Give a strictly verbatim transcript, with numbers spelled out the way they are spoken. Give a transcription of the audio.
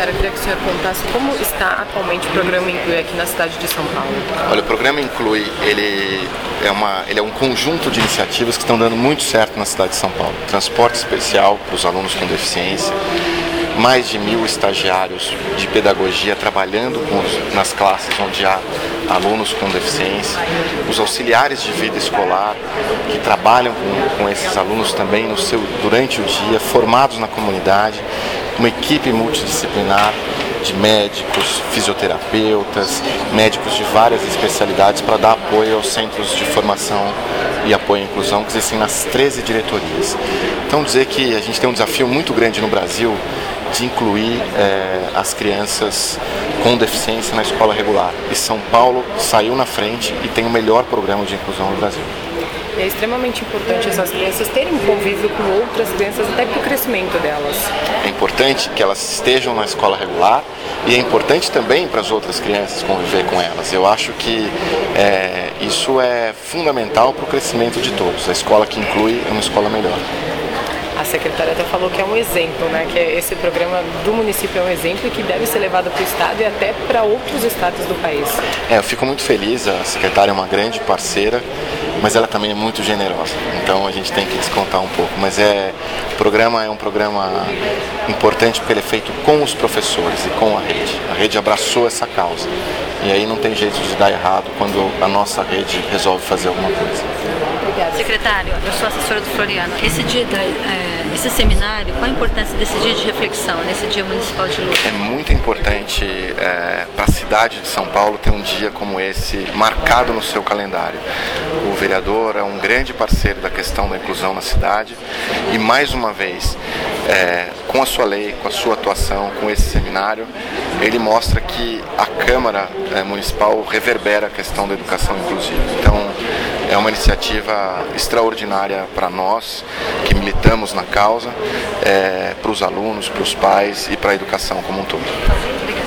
secretário, eu queria que o senhor contasse como está atualmente o programa Inclui aqui na cidade de São Paulo. Olha, o programa Inclui, ele é, uma, ele é um conjunto de iniciativas que estão dando muito certo na cidade de São Paulo. Transporte especial para os alunos com deficiência, mais de mil estagiários de pedagogia trabalhando com os, nas classes onde há alunos com deficiência, os auxiliares de vida escolar que trabalham com, com esses alunos também no seu, durante o dia, formados na comunidade, uma equipe multidisciplinar de médicos, fisioterapeutas, médicos de várias especialidades para dar apoio aos centros de formação e apoio à inclusão que existem nas treze diretorias. Então dizer que a gente tem um desafio muito grande no Brasil de incluir é, as crianças com deficiência na escola regular. E São Paulo saiu na frente e tem o melhor programa de inclusão no Brasil. E é extremamente importante essas crianças terem convívio com outras crianças, até para o crescimento delas. É importante que elas estejam na escola regular e é importante também para as outras crianças conviver com elas. Eu acho que é, isso é fundamental para o crescimento de todos. A escola que inclui é uma escola melhor. A secretária até falou que é um exemplo, né? Que esse programa do município é um exemplo e que deve ser levado para o estado e até para outros estados do país. É, eu fico muito feliz, a secretária é uma grande parceira, mas ela também é muito generosa, então a gente tem que descontar um pouco. Mas é, o programa é um programa importante porque ele é feito com os professores e com a rede. A rede abraçou essa causa e aí não tem jeito de dar errado quando a nossa rede resolve fazer alguma coisa. Obrigada. Secretário, eu sou assessora do Floriano. Esse dia, é, esse seminário, qual a importância desse dia de reflexão, nesse dia municipal de luta? É muito importante é, para a cidade de São Paulo ter um dia como esse marcado no seu calendário. O vereador é um grande parceiro da questão da inclusão na cidade e, mais uma vez, é, com a sua lei, com a sua atuação, com esse seminário, ele mostra que a Câmara é, Municipal reverbera a questão da educação inclusiva. Então, é uma iniciativa extraordinária para nós que militamos na causa, é, para os alunos, para os pais e para a educação como um todo. Obrigada.